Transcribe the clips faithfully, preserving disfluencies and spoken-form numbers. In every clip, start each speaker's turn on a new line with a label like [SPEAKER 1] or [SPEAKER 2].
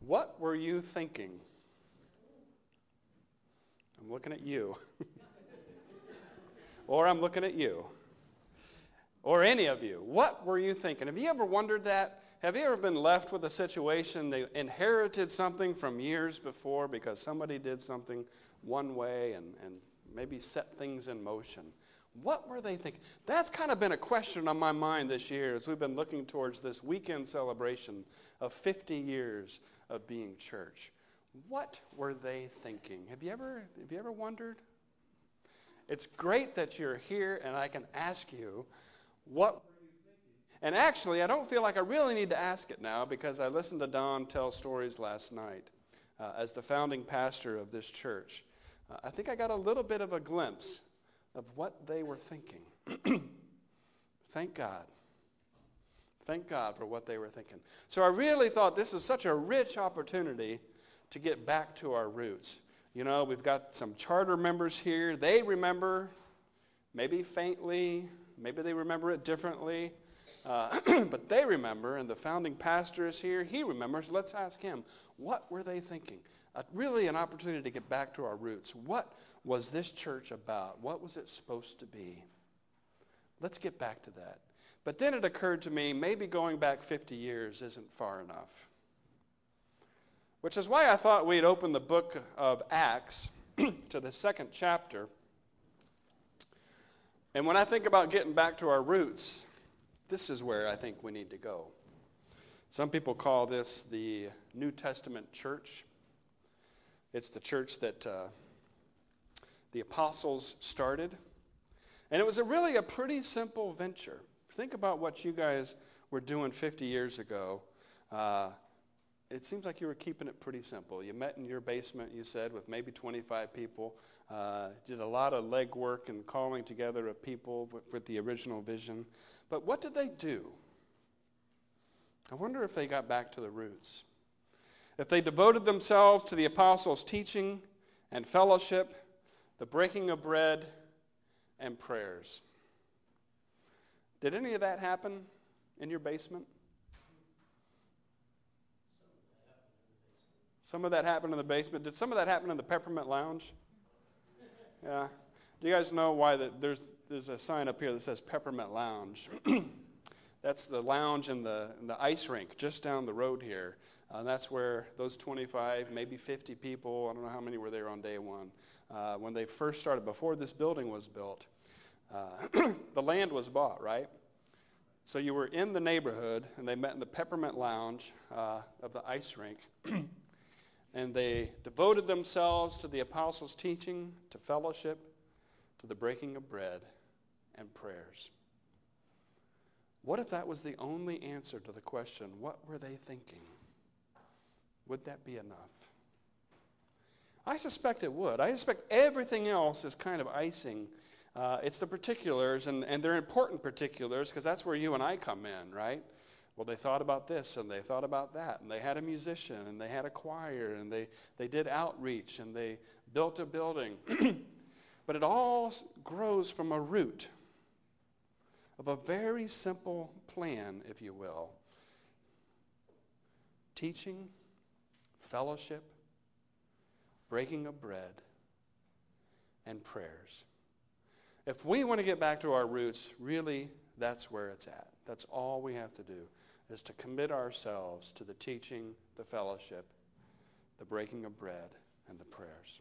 [SPEAKER 1] What were you thinking? I'm looking at you. Or I'm looking at you. Or any of you. What were you thinking? Have you ever wondered that? Have you ever been left with a situation, they inherited something from years before because somebody did something one way and, and maybe set things in motion? What were they thinking? That's kind of been a question on my mind this year as we've been looking towards this weekend celebration of fifty years of being church. What were they thinking? Have you ever, have you ever wondered? It's great that you're here and I can ask you, what were you thinking? And actually, I don't feel like I really need to ask it now because I listened to Don tell stories last night uh, as the founding pastor of this church. Uh, I think I got a little bit of a glimpse of what they were thinking. Thank God. Thank God for what they were thinking. So I really thought this is such a rich opportunity to get back to our roots. You know, we've got some charter members here. They remember, maybe faintly, maybe they remember it differently, uh, but they remember, and the founding pastor is here. He remembers. Let's ask him, what were they thinking? Uh, really an opportunity to get back to our roots. What was this church about? What was it supposed to be? Let's get back to that. But then it occurred to me, maybe going back fifty years isn't far enough. Which is why I thought we'd open the book of Acts to the second chapter. And when I think about getting back to our roots, this is where I think we need to go. Some people call this the New Testament church. It's the church that uh, the apostles started. And it was a really a pretty simple venture. Think about what you guys were doing fifty years ago. Uh, it seems like you were keeping it pretty simple. You met in your basement, you said, with maybe twenty-five people. Uh, did a lot of legwork and calling together of people with, with the original vision. But what did they do? I wonder if they got back to the roots. If they devoted themselves to the apostles' teaching and fellowship, the breaking of bread, and prayers. Did any of that happen in your basement? Some of that happened in the basement. Did some of that happen in the Peppermint Lounge? Yeah. Do you guys know why the, there's there's a sign up here that says Peppermint Lounge? That's the lounge in the in the ice rink just down the road here. Uh, that's where those twenty-five, maybe fifty people, I don't know how many were there on day one, uh, when they first started, before this building was built. Uh, the land was bought, right? So you were in the neighborhood, and they met in the Peppermint Lounge uh, of the ice rink. And they devoted themselves to the apostles' teaching, to fellowship, to the breaking of bread, and prayers. What if that was the only answer to the question, what were they thinking? Would that be enough? I suspect it would. I suspect everything else is kind of icing. Uh, it's the particulars, and, and they're important particulars because that's where you and I come in, right? Well, they thought about this, and they thought about that, and they had a musician, and they had a choir, and they, they did outreach, and they built a building. But it all grows from a root of a very simple plan, if you will. Teaching, fellowship, breaking of bread, and prayers. If we want to get back to our roots, really, that's where it's at. That's all we have to do, is to commit ourselves to the teaching, the fellowship, the breaking of bread, and the prayers.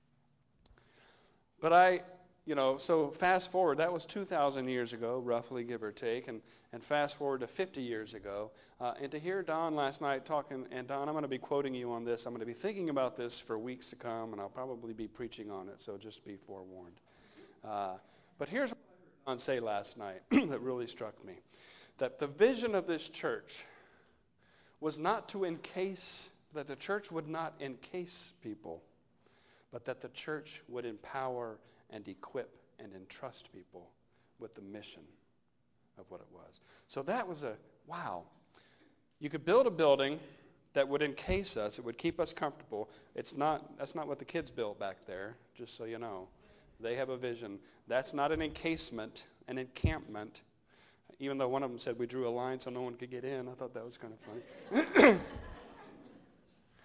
[SPEAKER 1] But I, you know, so fast forward, that was two thousand years ago, roughly, give or take, and, and fast forward to fifty years ago. Uh, and to hear Don last night talking, and Don, I'm going to be quoting you on this. I'm going to be thinking about this for weeks to come, and I'll probably be preaching on it, so just be forewarned. Uh, but here's what I heard Don say last night that really struck me. That the vision of this church was not to encase, that the church would not encase people, but that the church would empower and equip and entrust people with the mission of what it was. So that was a, wow. You could build a building that would encase us, it would keep us comfortable. It's not, that's not what the kids built back there, just so you know. They have a vision. That's not an encasement, an encampment. Even though one of them said we drew a line so no one could get in. I thought that was kind of funny.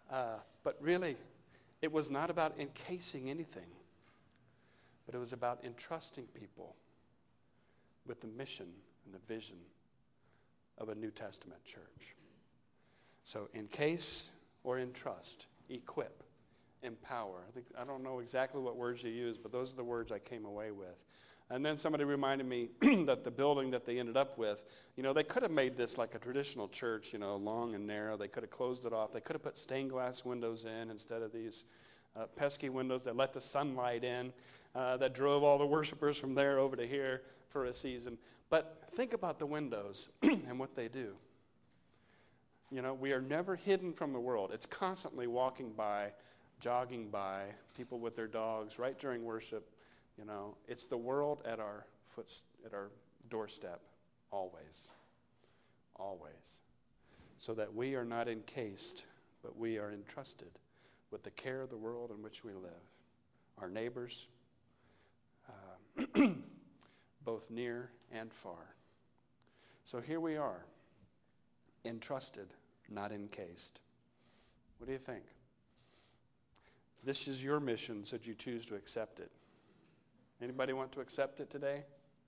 [SPEAKER 1] Uh, but really, it was not about encasing anything, but it was about entrusting people with the mission and the vision of a New Testament church. So encase or entrust, equip, empower. I think I don't know exactly what words you use, but those are the words I came away with. And then somebody reminded me that the building that they ended up with, you know, they could have made this like a traditional church, you know, long and narrow. They could have closed it off. They could have put stained glass windows in instead of these uh, pesky windows that let the sunlight in, uh, that drove all the worshipers from there over to here for a season. But think about the windows and what they do. You know, we are never hidden from the world. It's constantly walking by, jogging by, people with their dogs right during worship. You know, it's the world at our foot, at our doorstep, always, always, so that we are not encased, but we are entrusted with the care of the world in which we live, our neighbors, uh, both near and far. So here we are, entrusted, not encased. What do you think? This is your mission, should you choose to accept it. Anybody want to accept it today?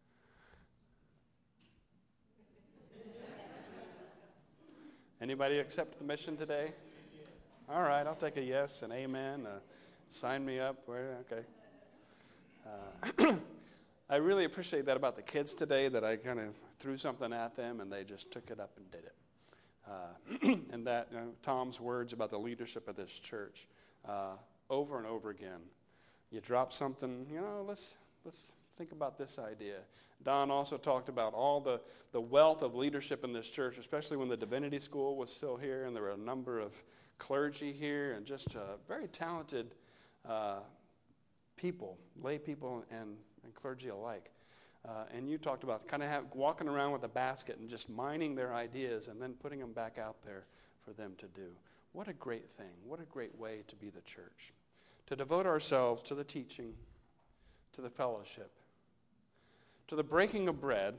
[SPEAKER 1] Anybody accept the mission today? All right, I'll take a yes, an amen, uh, sign me up. Okay. Uh, I really appreciate that about the kids today, that I kind of threw something at them and they just took it up and did it. Uh, and that, you know, Tom's words about the leadership of this church, uh, over and over again. You drop something, you know, let's let's think about this idea. Don also talked about all the, the wealth of leadership in this church, especially when the divinity school was still here and there were a number of clergy here and just uh, very talented uh, people, lay people and, and clergy alike. Uh, and you talked about kind of have, walking around with a basket and just mining their ideas and then putting them back out there for them to do. What a great thing. What a great way to be the church. To devote ourselves to the teaching, to the fellowship, to the breaking of bread,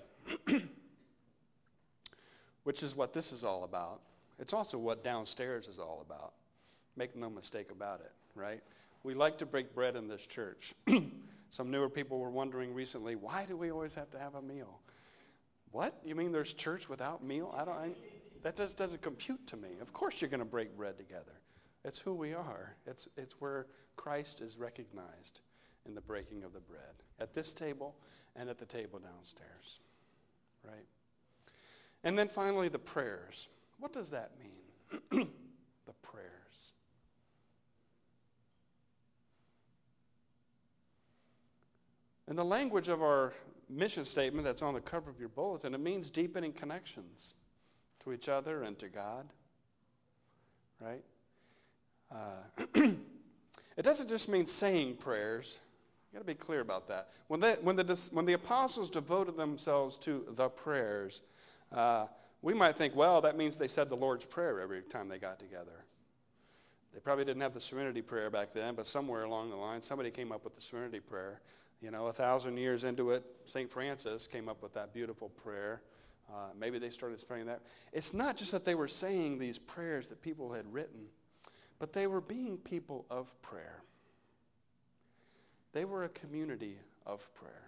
[SPEAKER 1] which is what this is all about. It's also what downstairs is all about. Make no mistake about it, right? We like to break bread in this church. Some newer people were wondering recently, why do we always have to have a meal? What? You mean there's church without meal? I don't. I, that just doesn't compute to me. Of course you're going to break bread together. It's who we are. It's, it's where Christ is recognized in the breaking of the bread. At this table and at the table downstairs. Right? And then finally the prayers. What does that mean? The prayers. In the language of our mission statement that's on the cover of your bulletin, it means deepening connections to each other and to God. Right? Uh, it doesn't just mean saying prayers. You've got to be clear about that. When, they, when, the, when the apostles devoted themselves to the prayers, uh, we might think, well, that means they said the Lord's Prayer every time they got together. They probably didn't have the Serenity Prayer back then, but somewhere along the line, somebody came up with the Serenity Prayer. You know, a thousand years into it, Saint Francis came up with that beautiful prayer. Uh, maybe they started praying that. It's not just that they were saying these prayers that people had written, but they were being people of prayer. They were a community of prayer.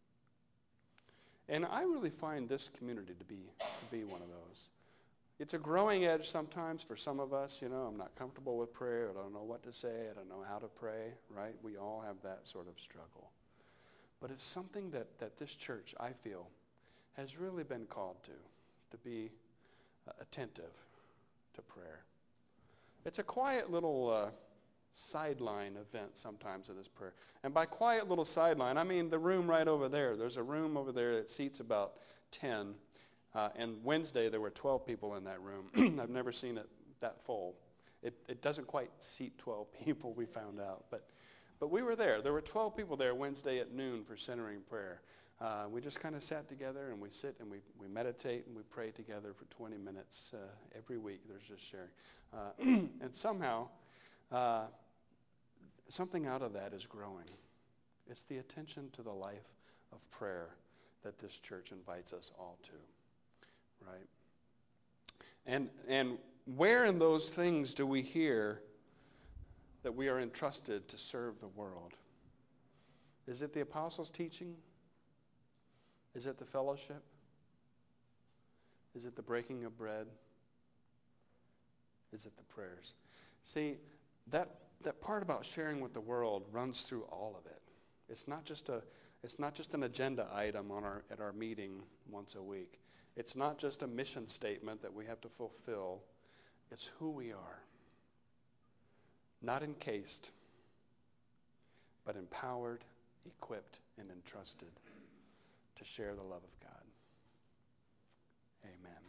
[SPEAKER 1] And I really find this community to be to be one of those. It's a growing edge sometimes for some of us. You know, I'm not comfortable with prayer. I don't know what to say. I don't know how to pray, right? We all have that sort of struggle. But it's something that, that this church, I feel, has really been called to, to be uh, attentive to prayer. It's a quiet little uh, sideline event sometimes of this prayer. And by quiet little sideline, I mean the room right over there. There's a room over there that seats about ten. Uh, and Wednesday, there were twelve people in that room. I've never seen it that full. It, it doesn't quite seat twelve people, we found out. But, but we were there. There were twelve people there Wednesday at noon for centering prayer. Uh, we just kind of sat together and we sit and we, we meditate and we pray together for twenty minutes uh, every week. There's just sharing. Uh, and somehow, uh, something out of that is growing. It's the attention to the life of prayer that this church invites us all to, right? And and Where in those things do we hear that we are entrusted to serve the world? Is it the apostles' teaching? Is it the fellowship? Is it the breaking of bread? Is it the prayers? See, that, that part about sharing with the world runs through all of it. It's not just a, it's not just an agenda item on our, at our meeting once a week. It's not just a mission statement that we have to fulfill. It's who we are. Not encased, but empowered, equipped, and entrusted to share the love of God. Amen.